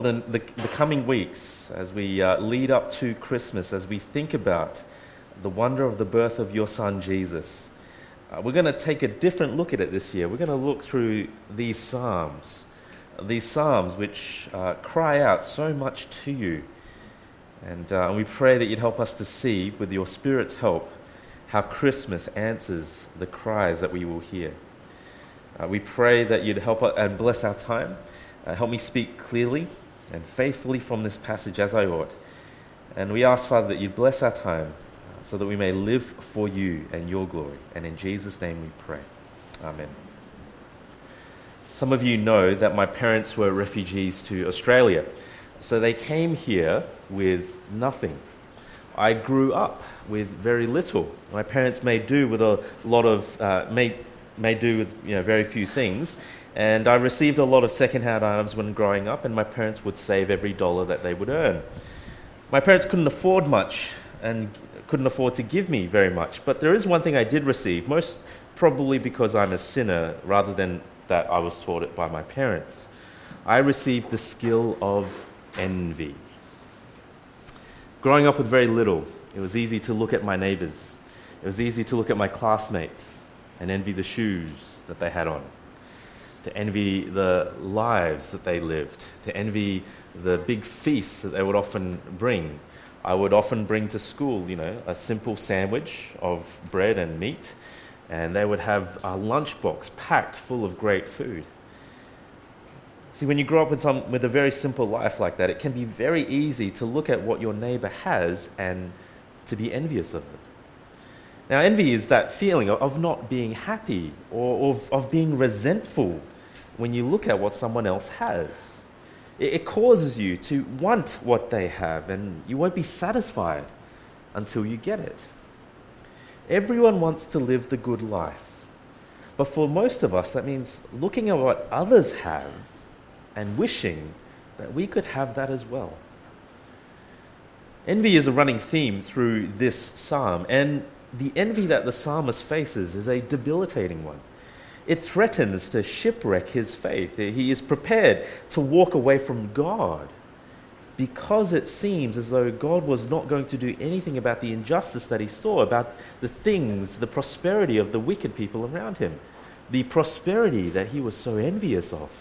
The coming weeks, as we lead up to Christmas, as we think about the wonder of the birth of your son Jesus, we're going to take a different look at it this year. We're going to look through these psalms which cry out so much to you. And we pray that you'd help us to see, with your Spirit's help, how Christmas answers the cries that we will hear. We pray that you'd help us and bless our time. Help me speak clearly and faithfully from this passage as I ought. And we ask, Father, that you bless our time so that we may live for you and your glory. And in Jesus' name we pray. Amen. Some of you know that my parents were refugees to Australia. So they came here with nothing. I grew up with very little. My parents made do with a lot of, made do with very few things. And I received a lot of second-hand items when growing up, and my parents would save every dollar that they would earn. My parents couldn't afford much and couldn't afford to give me very much, but there is one thing I did receive, most probably because I'm a sinner rather than that I was taught it by my parents. I received the skill of envy. Growing up with very little, it was easy to look at my neighbors. It was easy to look at my classmates and envy the shoes that they had on, to envy the lives that they lived, to envy the big feasts that they would often bring. I would often bring to school, a simple sandwich of bread and meat, and they would have a lunchbox packed full of great food. See, when you grow up with a very simple life like that, it can be very easy to look at what your neighbor has and to be envious of it. Now, envy is that feeling of not being happy or of being resentful when you look at what someone else has. It causes you to want what they have, and you won't be satisfied until you get it. Everyone wants to live the good life, but for most of us, that means looking at what others have and wishing that we could have that as well. Envy is a running theme through this psalm, and the envy that the psalmist faces is a debilitating one. It threatens to shipwreck his faith. He is prepared to walk away from God because it seems as though God was not going to do anything about the injustice that he saw, about the prosperity of the wicked people around him, the prosperity that he was so envious of.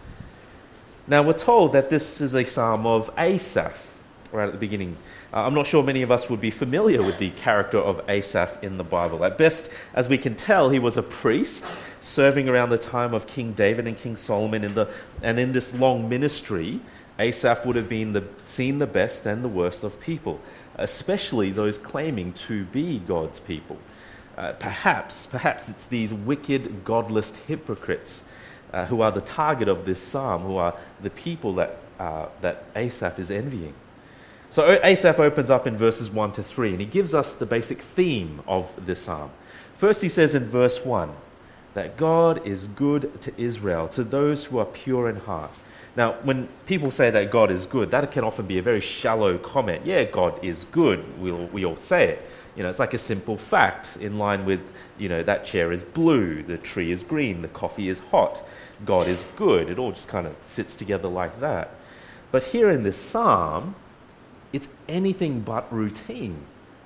Now, we're told that this is a psalm of Asaph, right at the beginning. I'm not sure many of us would be familiar with the character of Asaph in the Bible. At best, as we can tell, he was a priest serving around the time of King David and King Solomon. In this long ministry, Asaph would have been seen the best and the worst of people, especially those claiming to be God's people. Perhaps it's these wicked, godless hypocrites who are the target of this psalm, who are the people that Asaph is envying. So Asaph opens up in verses 1 to 3, and he gives us the basic theme of this psalm. First, he says in verse 1 that God is good to Israel, to those who are pure in heart. Now, when people say that God is good, that can often be a very shallow comment. Yeah, God is good. We all say it. It's like a simple fact in line with, that chair is blue, the tree is green, the coffee is hot. God is good. It all just kind of sits together like that. But here in this psalm, it's anything but routine.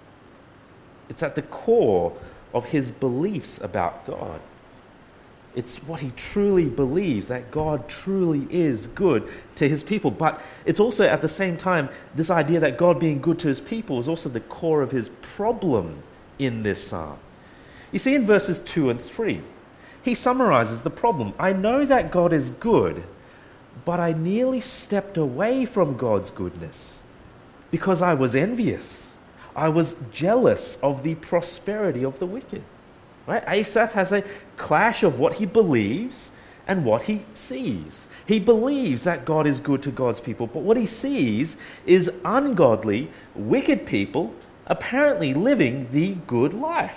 It's at the core of his beliefs about God. It's what he truly believes, that God truly is good to his people. But it's also at the same time, this idea that God being good to his people is also the core of his problem in this psalm. You see, in verses 2 and 3, he summarizes the problem. I know that God is good, but I nearly stepped away from God's goodness because I was envious. I was jealous of the prosperity of the wicked. Right? Asaph has a clash of what he believes and what he sees. He believes that God is good to God's people, but what he sees is ungodly, wicked people apparently living the good life.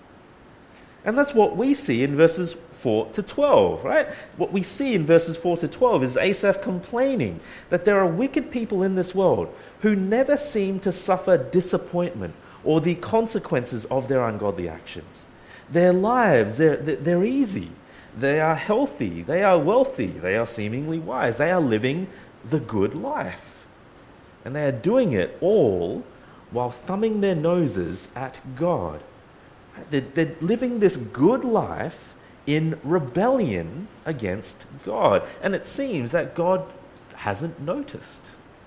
And that's what we see in verses 4 to 12, right? What we see in verses 4 to 12 is Asaph complaining that there are wicked people in this world who never seem to suffer disappointment or the consequences of their ungodly actions. Their lives, they're easy. They are healthy. They are wealthy. They are seemingly wise. They are living the good life. And they are doing it all while thumbing their noses at God. They're living this good life in rebellion against God. And it seems that God hasn't noticed.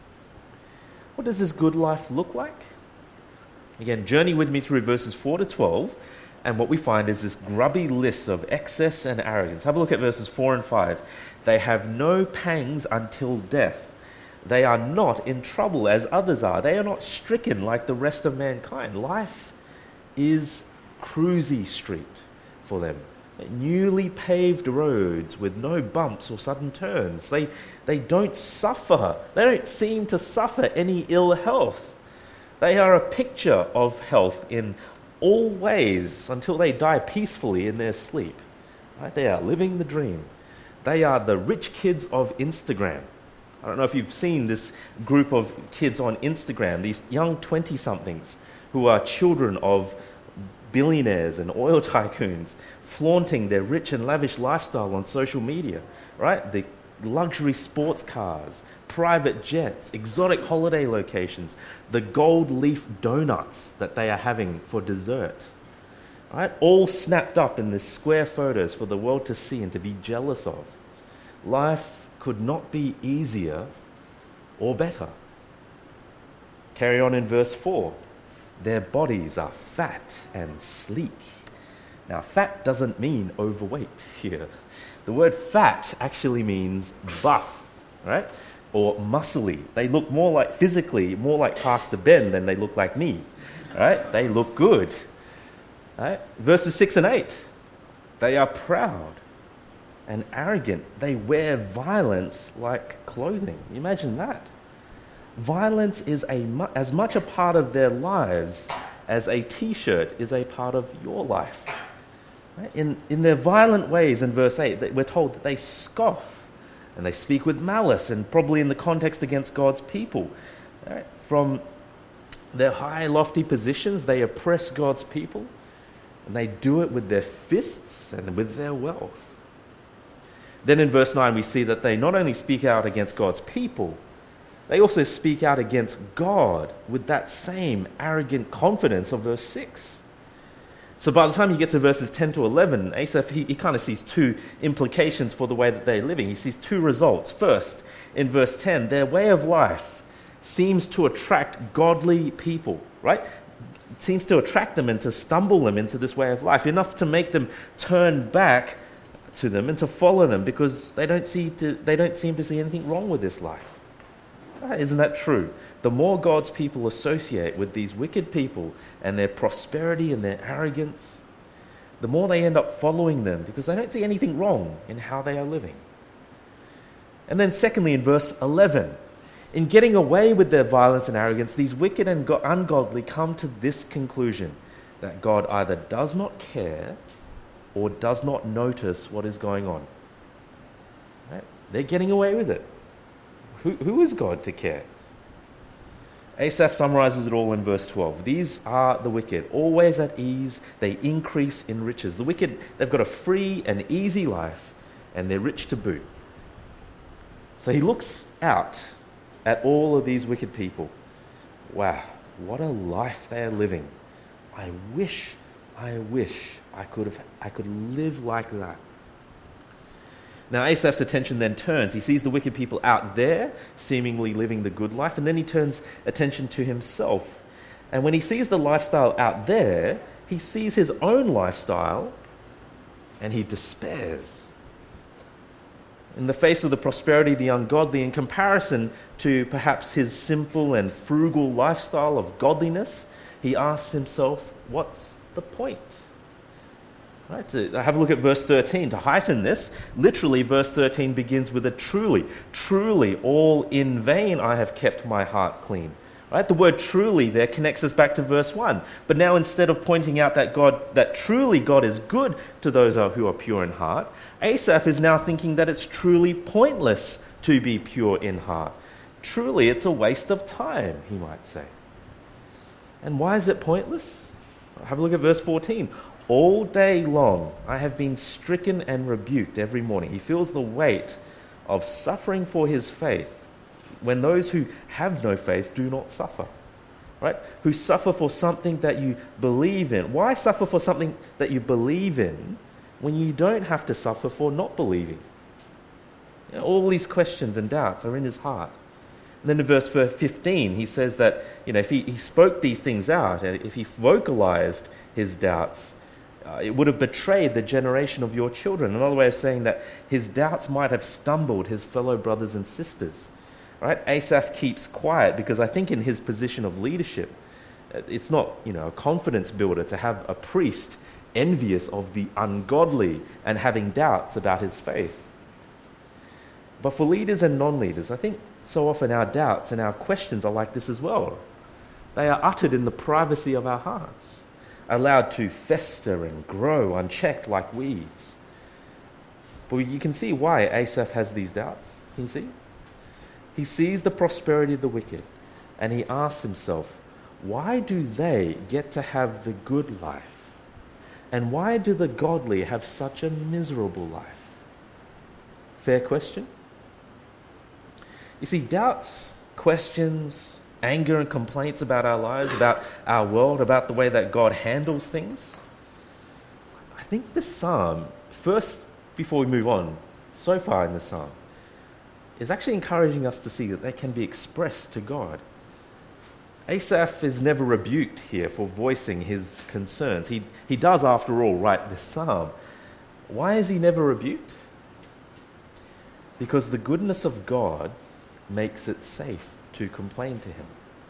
What does this good life look like? Again, journey with me through verses 4 to 12, and what we find is this grubby list of excess and arrogance. Have a look at verses 4 and 5. They have no pangs until death. They are not in trouble as others are. They are not stricken like the rest of mankind. Life is cruisy street for them. Newly paved roads with no bumps or sudden turns. They don't suffer. They don't seem to suffer any ill health. They are a picture of health in all ways until they die peacefully in their sleep. Right? They are living the dream. They are the rich kids of Instagram. I don't know if you've seen this group of kids on Instagram, these young 20-somethings who are children of billionaires and oil tycoons, flaunting their rich and lavish lifestyle on social media, right? The luxury sports cars, private jets, exotic holiday locations, the gold leaf donuts that they are having for dessert, right? All snapped up in this square photos for the world to see and to be jealous of. Life could not be easier or better. Carry on in verse 4. Their bodies are fat and sleek. Now, fat doesn't mean overweight here. The word fat actually means buff, right? Or muscly. They look more like, physically, more like Pastor Ben than they look like me, right? They look good, right? Verses 6 and 8. They are proud and arrogant. They wear violence like clothing. Imagine that. Violence is as much a part of their lives as a t-shirt is a part of your life. Right? In their violent ways, in verse 8, we're told that they scoff and they speak with malice, and probably in the context against God's people. Right? From their high, lofty positions, they oppress God's people, and they do it with their fists and with their wealth. Then in verse 9, we see that they not only speak out against God's people, they also speak out against God with that same arrogant confidence of verse 6. So by the time you get to verses 10 to 11, Asaph, he kind of sees two implications for the way that they're living. He sees two results. First, in verse 10, their way of life seems to attract godly people, right? It seems to attract them and to stumble them into this way of life, enough to make them turn back to them and to follow them, because they don't seem to see anything wrong with this life. Isn't that true? The more God's people associate with these wicked people and their prosperity and their arrogance, the more they end up following them, because they don't see anything wrong in how they are living. And then secondly, in verse 11, in getting away with their violence and arrogance, these wicked and ungodly come to this conclusion, that God either does not care or does not notice what is going on. Right? They're getting away with it. Who is God to care? Asaph summarizes it all in verse 12. These are the wicked, always at ease. They increase in riches. The wicked, they've got a free and easy life, and they're rich to boot. So he looks out at all of these wicked people. Wow, what a life they are living. I wish I could live like that. Now Asaph's attention then turns. He sees the wicked people out there, seemingly living the good life, and then he turns attention to himself. And when he sees the lifestyle out there, he sees his own lifestyle, and he despairs. In the face of the prosperity of the ungodly, in comparison to perhaps his simple and frugal lifestyle of godliness, he asks himself, what's the point? Right, to have a look at verse 13. To heighten this, literally verse 13 begins with a truly, truly, all in vain I have kept my heart clean. Right? The word truly there connects us back to verse 1. But now instead of pointing out that truly God is good to those who are pure in heart, Asaph is now thinking that it's truly pointless to be pure in heart. Truly, it's a waste of time, he might say. And why is it pointless? Have a look at verse 14. All day long I have been stricken and rebuked every morning. He feels the weight of suffering for his faith. when those who have no faith do not suffer, right? Who suffer for something that you believe in. Why suffer for something that you believe in when you don't have to suffer for not believing? All these questions and doubts are in his heart. And then in verse 15, he says that, if he spoke these things out, if he vocalized his doubts, it would have betrayed the generation of your children. Another way of saying that his doubts might have stumbled his fellow brothers and sisters. Right? Asaph keeps quiet because I think in his position of leadership, it's not, a confidence builder to have a priest envious of the ungodly and having doubts about his faith. But for leaders and non-leaders, I think so often our doubts and our questions are like this as well. They are uttered in the privacy of our hearts, allowed to fester and grow unchecked like weeds. But you can see why Asaph has these doubts. Can you see? He sees the prosperity of the wicked and he asks himself, why do they get to have the good life? And why do the godly have such a miserable life? Fair question? You see, doubts, questions, anger and complaints about our lives, about our world, about the way that God handles things. I think this psalm, first, before we move on, so far in the psalm, is actually encouraging us to see that they can be expressed to God. Asaph is never rebuked here for voicing his concerns. He does, after all, write this psalm. Why is he never rebuked? Because the goodness of God makes it safe to complain to him.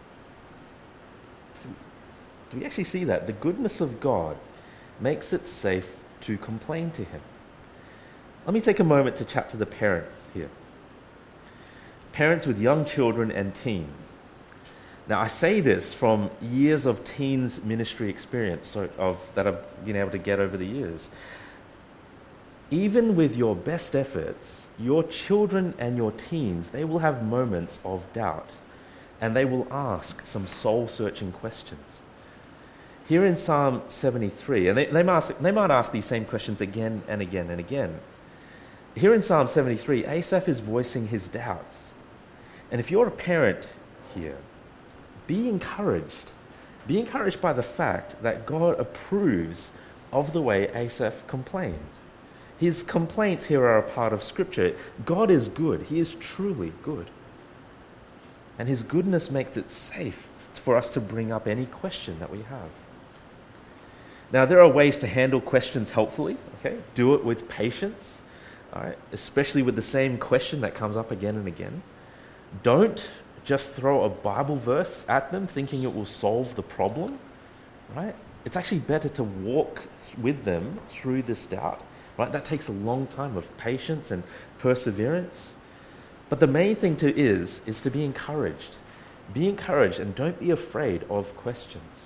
Do we actually see that? The goodness of God makes it safe to complain to him. Let me take a moment to chat to the parents here. Parents with young children and teens. Now, I say this from years of teens ministry experience that I've been able to get over the years. Even with your best efforts, your children and your teens, they will have moments of doubt, and they will ask some soul-searching questions. Here in Psalm 73, and they might ask these same questions again and again and again. Here in Psalm 73, Asaph is voicing his doubts. And if you're a parent here, be encouraged. Be encouraged by the fact that God approves of the way Asaph complained. His complaints here are a part of Scripture. God is good. He is truly good. And his goodness makes it safe for us to bring up any question that we have. Now, there are ways to handle questions helpfully. Okay, do it with patience, all right? Especially with the same question that comes up again and again. Don't just throw a Bible verse at them thinking it will solve the problem, right? It's actually better to walk with them through this doubt, right? That takes a long time of patience and perseverance. But the main thing is to be encouraged. Be encouraged and don't be afraid of questions.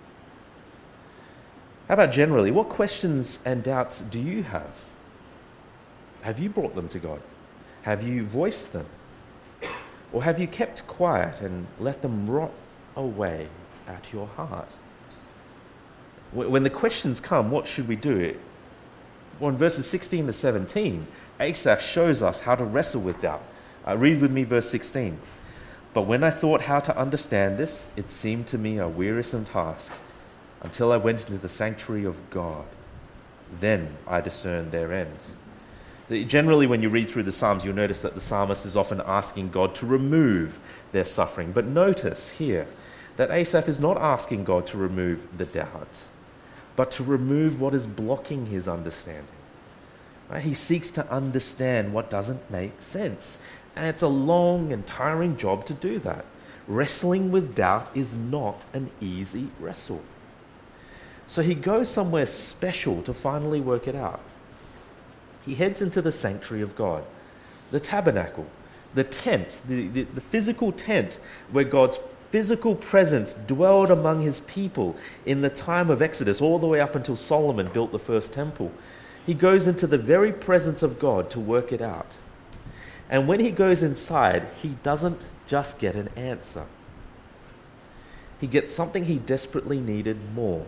How about generally? What questions and doubts do you have? Have you brought them to God? Have you voiced them? Or have you kept quiet and let them rot away at your heart? When the questions come, what should we do? Well, in verses 16 to 17, Asaph shows us how to wrestle with doubt. Read with me verse 16. But when I thought how to understand this, it seemed to me a wearisome task until I went into the sanctuary of God. Then I discerned their end. Generally, when you read through the Psalms, you'll notice that the psalmist is often asking God to remove their suffering. But notice here that Asaph is not asking God to remove the doubt, but to remove what is blocking his understanding. Right? He seeks to understand what doesn't make sense. And it's a long and tiring job to do that. Wrestling with doubt is not an easy wrestle. So he goes somewhere special to finally work it out. He heads into the sanctuary of God, the tabernacle, the tent, the physical tent where God's physical presence dwelled among his people in the time of Exodus, all the way up until Solomon built the first temple. He goes into the very presence of God to work it out. And when he goes inside, he doesn't just get an answer. He gets something he desperately needed more.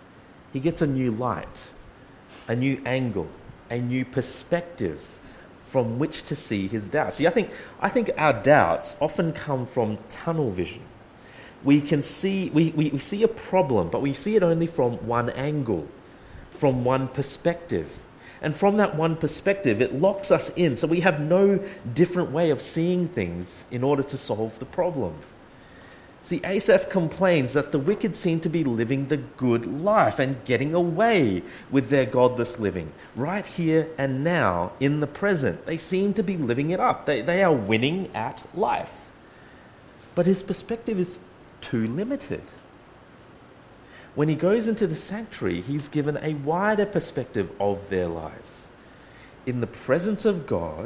He gets a new light, a new angle, a new perspective from which to see his doubts. See, I think our doubts often come from tunnel vision. We see a problem, but we see it only from one angle, from one perspective. And from that one perspective, it locks us in, so we have no different way of seeing things in order to solve the problem. See, Asaph complains that the wicked seem to be living the good life and getting away with their godless living. Right here and now, in the present, they seem to be living it up. They are winning at life. But his perspective is too limited. When he goes into the sanctuary, he's given a wider perspective of their lives. In the presence of God,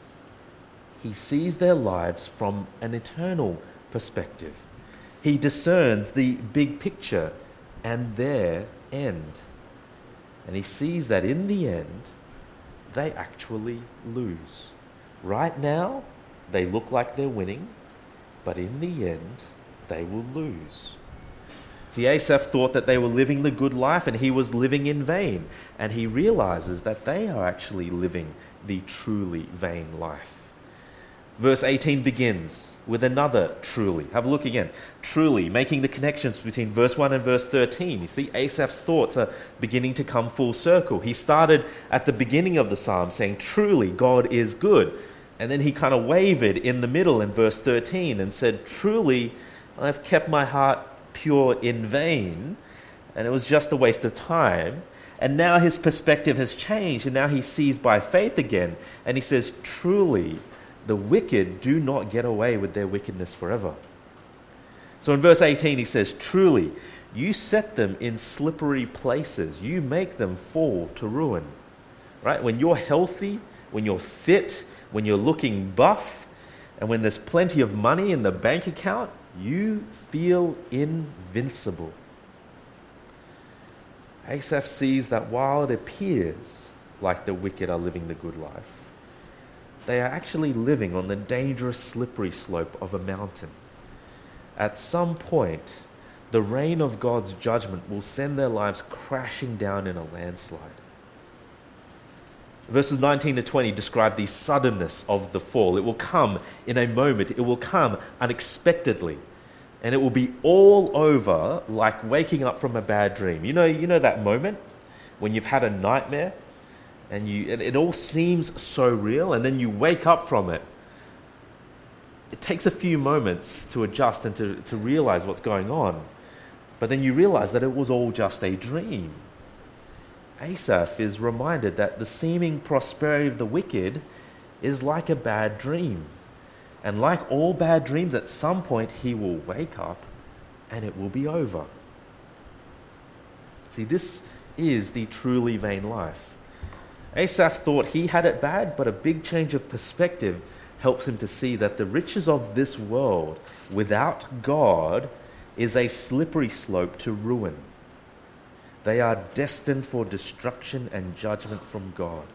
he sees their lives from an eternal perspective. He discerns the big picture and their end. And he sees that in the end, they actually lose. Right now, they look like they're winning, but in the end, they will lose. See, Asaph thought that they were living the good life and he was living in vain. And he realizes that they are actually living the truly vain life. Verse 18 begins with another truly. Have a look again. Truly, making the connections between verse 1 and verse 13. You see, Asaph's thoughts are beginning to come full circle. He started at the beginning of the psalm saying, truly, God is good. And then he kind of wavered in the middle in verse 13 and said, truly, I've kept my heart pure in vain, and it was just a waste of time. And now his perspective has changed, and now he sees by faith again, and he says, truly, the wicked do not get away with their wickedness forever. So in verse 18 he says, truly, you set them in slippery places. You make them fall to ruin. Right? When you're healthy, when you're fit, when you're looking buff, and when there's plenty of money in the bank account, you feel invincible. Asaph sees that while it appears like the wicked are living the good life, they are actually living on the dangerous slippery slope of a mountain. At some point, the rain of God's judgment will send their lives crashing down in a landslide. Verses 19 to 20 describe the suddenness of the fall. It will come in a moment. It will come unexpectedly. And it will be all over like waking up from a bad dream. You know that moment when you've had a nightmare and it all seems so real, and then you wake up from it. It takes a few moments to adjust and to realize what's going on. But then you realize that it was all just a dream. Asaph is reminded that the seeming prosperity of the wicked is like a bad dream. And like all bad dreams, at some point he will wake up and it will be over. See, this is the truly vain life. Asaph thought he had it bad, but a big change of perspective helps him to see that the riches of this world without God is a slippery slope to ruin. They are destined for destruction and judgment from God.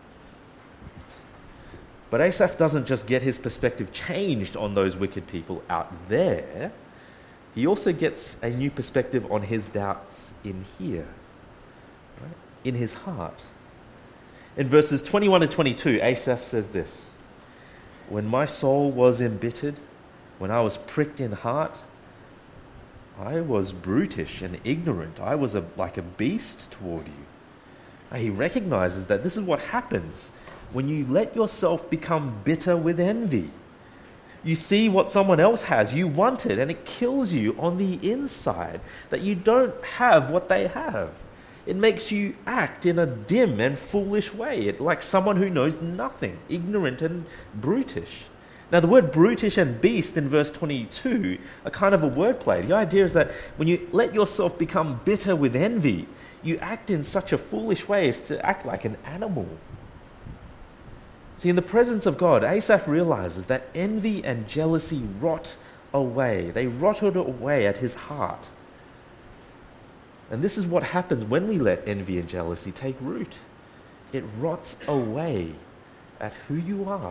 But Asaph doesn't just get his perspective changed on those wicked people out there. He also gets a new perspective on his doubts in here, right? In his heart. In verses 21 to 22, Asaph says this: when my soul was embittered, when I was pricked in heart, I was brutish and ignorant. I was like a beast toward you. And he recognizes that this is what happens when you let yourself become bitter with envy. You see what someone else has, you want it, and it kills you on the inside that you don't have what they have. It makes you act in a dim and foolish way, like someone who knows nothing, ignorant and brutish. Now, the word brutish and beast in verse 22 are kind of a wordplay. The idea is that when you let yourself become bitter with envy, you act in such a foolish way as to act like an animal. See, in the presence of God, Asaph realizes that envy and jealousy rot away. They rotted away at his heart. And this is what happens when we let envy and jealousy take root. It rots away at who you are.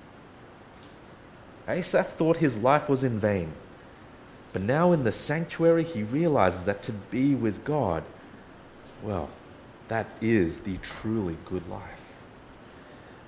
Asaph thought his life was in vain. But now in the sanctuary, he realizes that to be with God, well, that is the truly good life.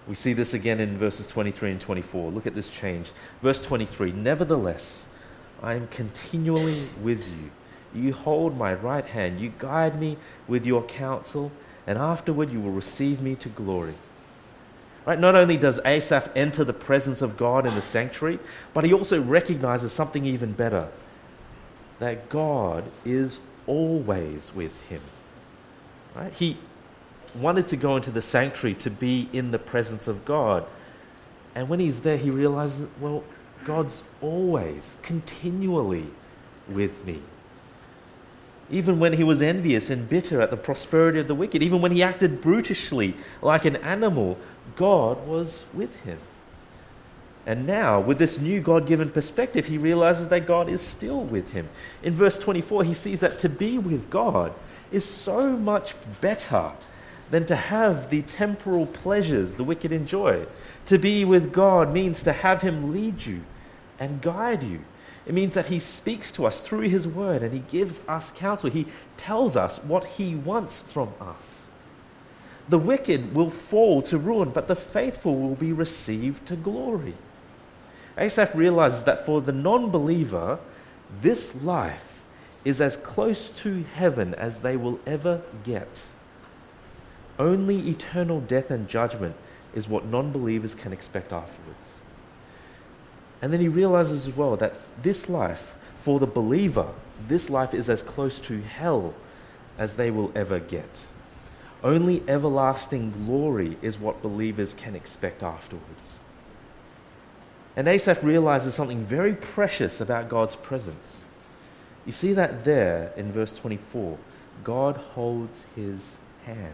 We see this again in verses 23 and 24. Look at this change. Verse 23, nevertheless, I am continually with you. You hold my right hand. You guide me with your counsel, and afterward you will receive me to glory. Right? Not only does Asaph enter the presence of God in the sanctuary, but he also recognizes something even better, that God is always with him. Right? He wanted to go into the sanctuary to be in the presence of God. And when he's there, he realizes, well, God's always, continually with me. Even when he was envious and bitter at the prosperity of the wicked, even when he acted brutishly like an animal, God was with him. And now, with this new God-given perspective, he realizes that God is still with him. In verse 24, he sees that to be with God is so much better than to have the temporal pleasures the wicked enjoy. To be with God means to have him lead you and guide you. It means that he speaks to us through his word and he gives us counsel. He tells us what he wants from us. The wicked will fall to ruin, but the faithful will be received to glory. Asaph realizes that for the non-believer, this life is as close to heaven as they will ever get. Only eternal death and judgment is what non-believers can expect afterwards. And then he realizes as well that this life, for the believer, this life is as close to hell as they will ever get. Only everlasting glory is what believers can expect afterwards. And Asaph realizes something very precious about God's presence. You see that there in verse 24. God holds his hand.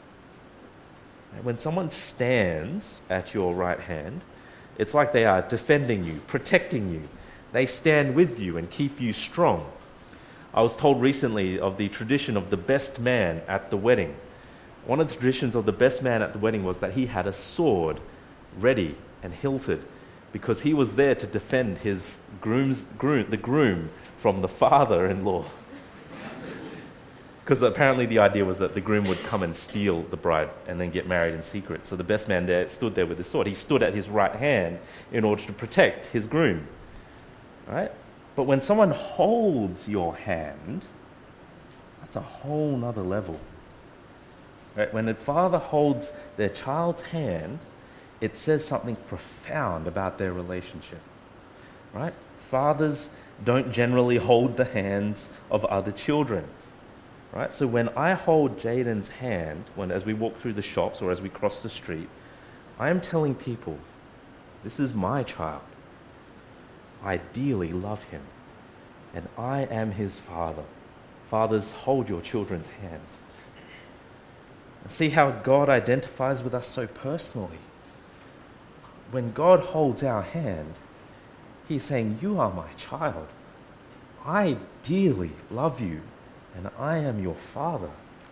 When someone stands at your right hand, it's like they are defending you, protecting you. They stand with you and keep you strong. I was told recently of the tradition of the best man at the wedding. One of the traditions of the best man at the wedding was that he had a sword ready and hilted because he was there to defend his the groom from the father-in-law. Because apparently the idea was that the groom would come and steal the bride and then get married in secret. So the best man there stood there with his sword. He stood at his right hand in order to protect his groom. Right? But when someone holds your hand, that's a whole nother level. Right? When a father holds their child's hand, it says something profound about their relationship. Right? Fathers don't generally hold the hands of other children. Right? So when I hold Jaden's hand, as we walk through the shops or as we cross the street, I am telling people, this is my child. I dearly love him, and I am his father. Fathers, hold your children's hands. And see how God identifies with us so personally. When God holds our hand, he's saying, you are my child. I dearly love you, and I am your father.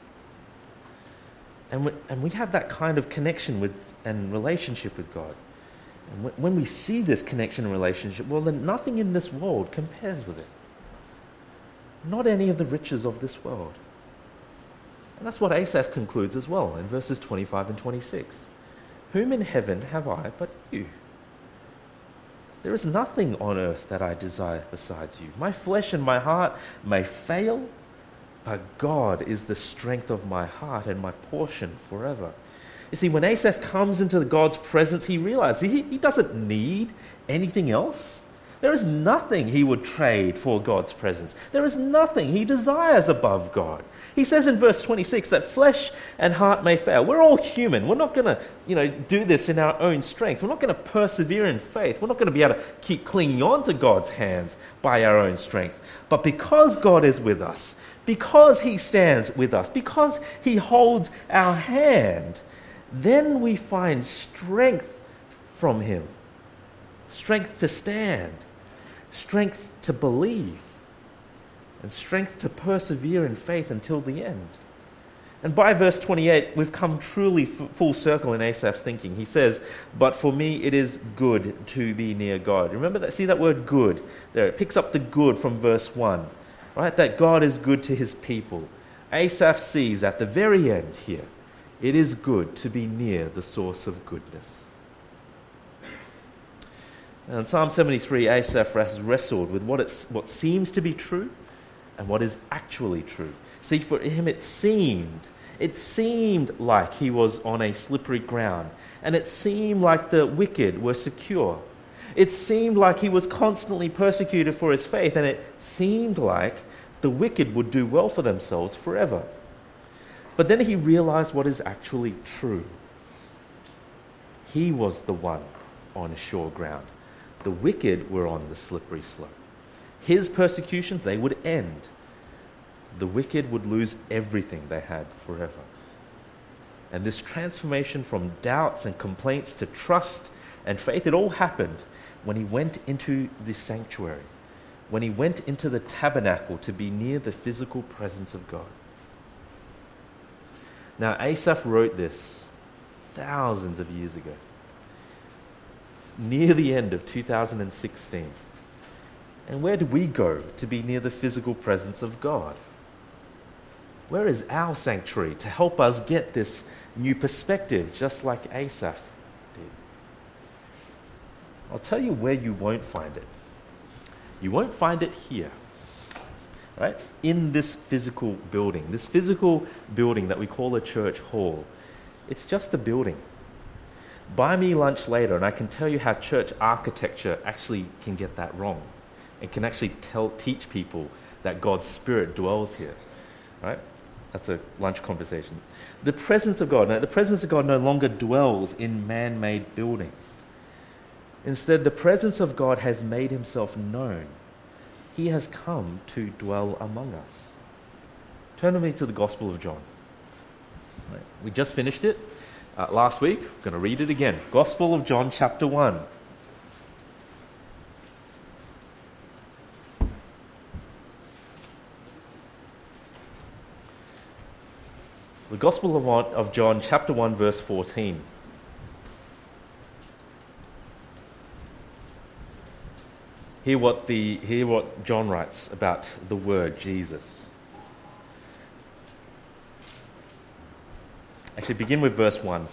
And we have that kind of connection with and relationship with God. And when we see this connection and relationship, well, then nothing in this world compares with it. Not any of the riches of this world. And that's what Asaph concludes as well in verses 25 and 26. Whom in heaven have I but you? There is nothing on earth that I desire besides you. My flesh and my heart may fail, but God is the strength of my heart and my portion forever. You see, when Asaph comes into God's presence, he realizes he doesn't need anything else. There is nothing he would trade for God's presence. There is nothing he desires above God. He says in verse 26 that flesh and heart may fail. We're all human. We're not going to, do this in our own strength. We're not going to persevere in faith. We're not going to be able to keep clinging on to God's hands by our own strength. But because God is with us, because he stands with us, because he holds our hand, then we find strength from him. Strength to stand, strength to believe, and strength to persevere in faith until the end. And by verse 28, we've come truly full circle in Asaph's thinking. He says, but for me it is good to be near God. Remember that? See that word good there? It picks up the good from verse 1. Right? That God is good to his people. Asaph sees at the very end here, It is good to be near the source of goodness. Now in Psalm 73, Asaph has wrestled with what seems to be true and what is actually true. See, for him it seemed like he was on a slippery ground, and it seemed like the wicked were secure. It seemed like he was constantly persecuted for his faith, and it seemed like the wicked would do well for themselves forever. But then he realized what is actually true. He was the one on sure ground. The wicked were on the slippery slope. His persecutions, they would end. The wicked would lose everything they had forever. And this transformation from doubts and complaints to trust and faith, it all happened when he went into the sanctuary, when he went into the tabernacle to be near the physical presence of God. Now, Asaph wrote this thousands of years ago. It's near the end of 2016. And where do we go to be near the physical presence of God? Where is our sanctuary to help us get this new perspective, just like Asaph did? I'll tell you where you won't find it. You won't find it here, right? In this physical building that we call a church hall. It's just a building. Buy me lunch later, and I can tell you how church architecture actually can get that wrong. It can actually teach people that God's Spirit dwells here, right? That's a lunch conversation. The presence of God no longer dwells in man-made buildings. Instead, the presence of God has made himself known. He has come to dwell among us. Turn with me to the Gospel of John. Right. We just finished it last week. I'm going to read it again. Gospel of John, chapter 1. The Gospel of John, chapter 1, verse 14. Hear what John writes about the word Jesus. Actually, begin with verse 1.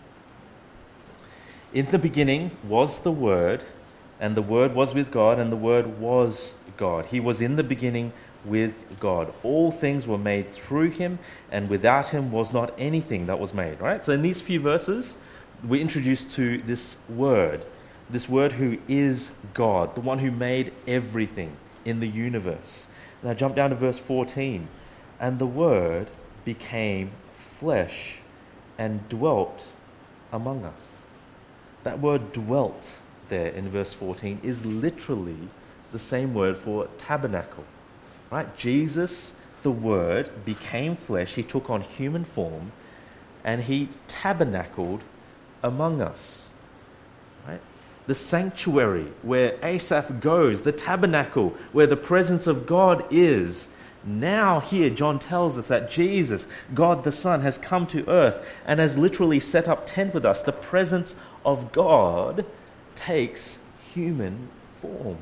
In the beginning was the Word, and the Word was with God, and the Word was God. He was in the beginning with God. All things were made through him, and without him was not anything that was made. Right? So in these few verses, we're introduced to this Word who is God, the one who made everything in the universe. Now jump down to verse 14. And the Word became flesh and dwelt among us. That word dwelt there in verse 14 is literally the same word for tabernacle. Right? Jesus, the Word, became flesh. He took on human form and he tabernacled among us. Right? The sanctuary where Asaph goes, the tabernacle where the presence of God is. Now here John tells us that Jesus, God the Son, has come to earth and has literally set up tent with us. The presence of God takes human form.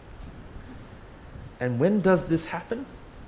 And when does this happen?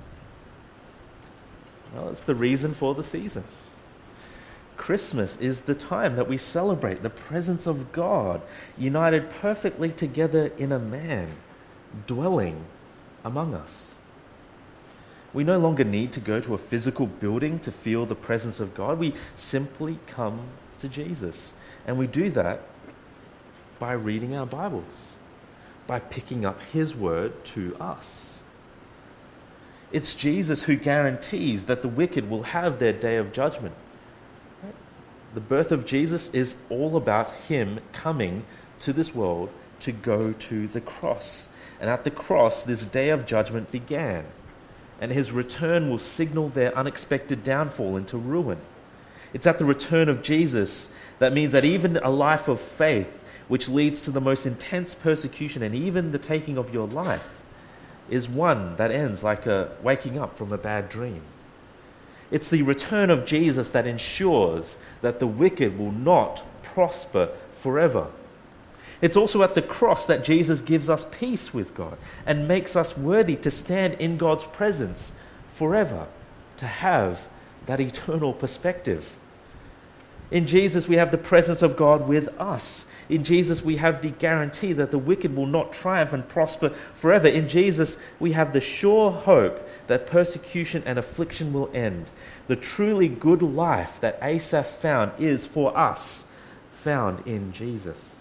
Well, it's the reason for the season. Christmas is the time that we celebrate the presence of God united perfectly together in a man dwelling among us. We no longer need to go to a physical building to feel the presence of God. We simply come to Jesus. And we do that by reading our Bibles, by picking up his word to us. It's Jesus who guarantees that the wicked will have their day of judgment. The birth of Jesus is all about him coming to this world to go to the cross. And at the cross, this day of judgment began. And his return will signal their unexpected downfall into ruin. It's at the return of Jesus that means that even a life of faith, which leads to the most intense persecution and even the taking of your life, is one that ends like a waking up from a bad dream. It's the return of Jesus that ensures that the wicked will not prosper forever. It's also at the cross that Jesus gives us peace with God and makes us worthy to stand in God's presence forever, to have that eternal perspective. In Jesus, we have the presence of God with us. In Jesus, we have the guarantee that the wicked will not triumph and prosper forever. In Jesus, we have the sure hope that persecution and affliction will end. The truly good life that Asaph found is for us found in Jesus.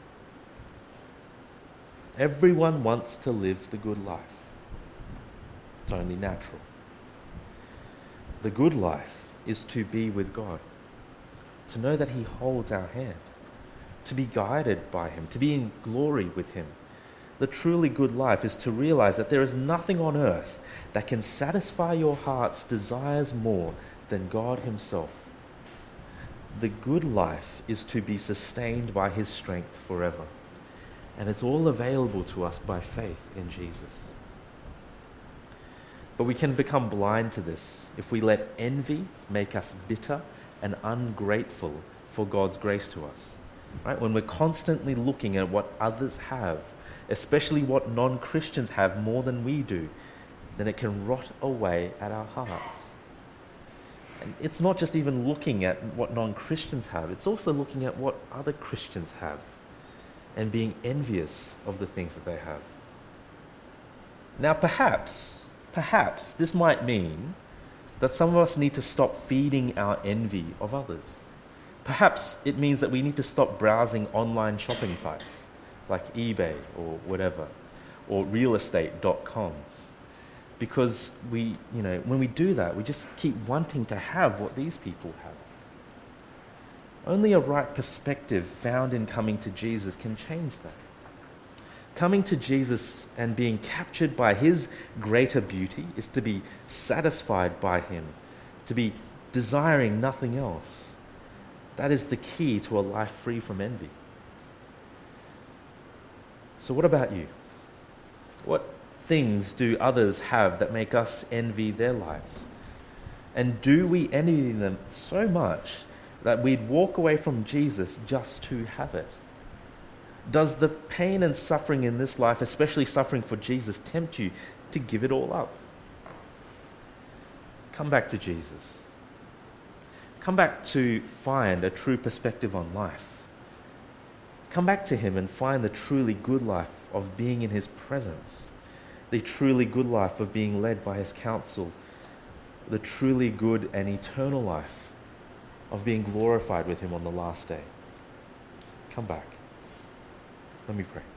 Everyone wants to live the good life. It's only natural. The good life is to be with God, to know that He holds our hand, to be guided by Him, to be in glory with Him. The truly good life is to realize that there is nothing on earth that can satisfy your heart's desires more than God Himself. The good life is to be sustained by His strength forever. And it's all available to us by faith in Jesus. But we can become blind to this if we let envy make us bitter and ungrateful for God's grace to us. Right? When we're constantly looking at what others have, especially what non-Christians have more than we do, then it can rot away at our hearts. And it's not just even looking at what non-Christians have, it's also looking at what other Christians have and being envious of the things that they have. Now perhaps this might mean that some of us need to stop feeding our envy of others. Perhaps it means that we need to stop browsing online shopping sites like eBay or whatever, or realestate.com. Because when we do that, we just keep wanting to have what these people have. Only a right perspective found in coming to Jesus can change that. Coming to Jesus and being captured by His greater beauty is to be satisfied by Him, to be desiring nothing else. That is the key to a life free from envy. So what about you? What things do others have that make us envy their lives? And do we envy them so much that we'd walk away from Jesus just to have it? Does the pain and suffering in this life, especially suffering for Jesus, tempt you to give it all up? Come back to Jesus. Come back to find a true perspective on life. Come back to Him and find the truly good life of being in His presence, the truly good life of being led by His counsel, the truly good and eternal life of being glorified with Him on the last day. Come back. Let me pray.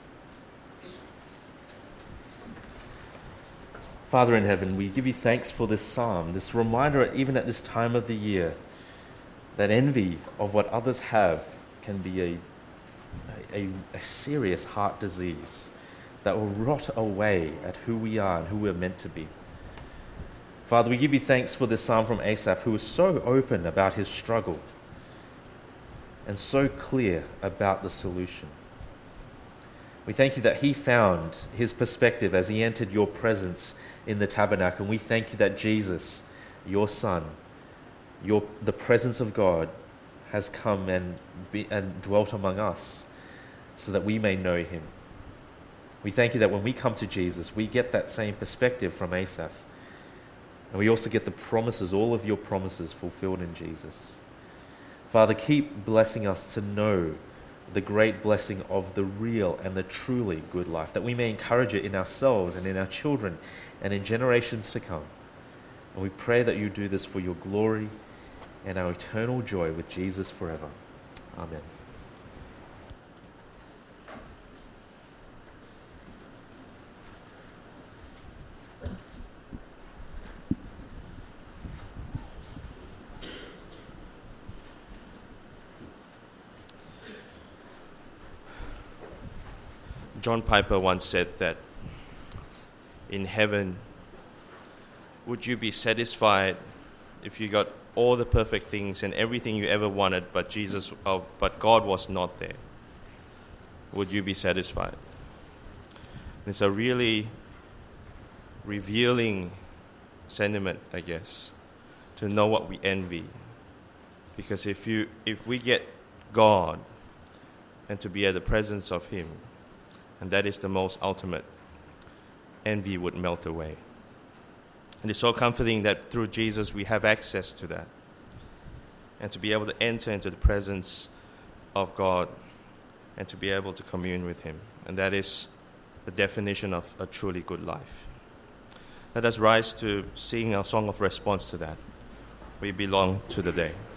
Father in heaven, we give You thanks for this psalm, this reminder, even at this time of the year, that envy of what others have can be a serious heart disease that will rot away at who we are and who we're meant to be. Father, we give You thanks for this psalm from Asaph, who was so open about his struggle and so clear about the solution. We thank You that he found his perspective as he entered Your presence in the tabernacle. And we thank You that Jesus, Your Son, the presence of God, has come and dwelt among us so that we may know Him. We thank You that when we come to Jesus, we get that same perspective from Asaph. And we also get the promises, all of Your promises fulfilled in Jesus. Father, keep blessing us to know the great blessing of the real and the truly good life, that we may encourage it in ourselves and in our children and in generations to come. And we pray that You do this for Your glory and our eternal joy with Jesus forever. Amen. John Piper once said that in heaven, would you be satisfied if you got all the perfect things and everything you ever wanted, but God was not there? Would you be satisfied? It's a really revealing sentiment, I guess, to know what we envy. Because if we get God and to be at the presence of Him, and that is the most ultimate, envy would melt away. And it's so comforting that through Jesus we have access to that. and to be able to enter into the presence of God and to be able to commune with Him. And that is the definition of a truly good life. Let us rise to sing our song of response to that. We belong to the day.